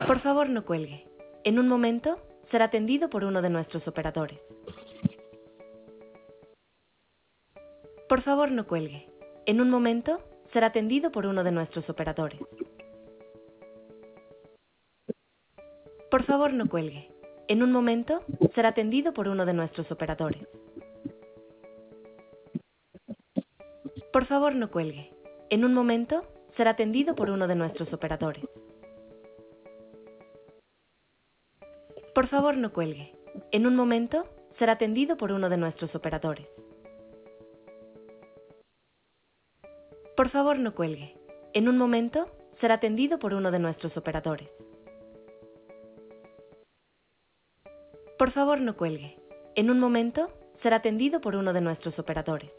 Por favor, no cuelgue. En un momento, será atendido por uno de nuestros operadores. Por favor, no cuelgue. En un momento, será atendido por uno de nuestros operadores. Por favor, no cuelgue. En un momento, será atendido por uno de nuestros operadores. Por favor, no cuelgue. En un momento, será atendido por uno de nuestros operadores. Por favor, no cuelgue. En un momento, será atendido por uno de nuestros operadores. Por favor, no cuelgue. En un momento, será atendido por uno de nuestros operadores. Por favor, no cuelgue. En un momento, será atendido por uno de nuestros operadores.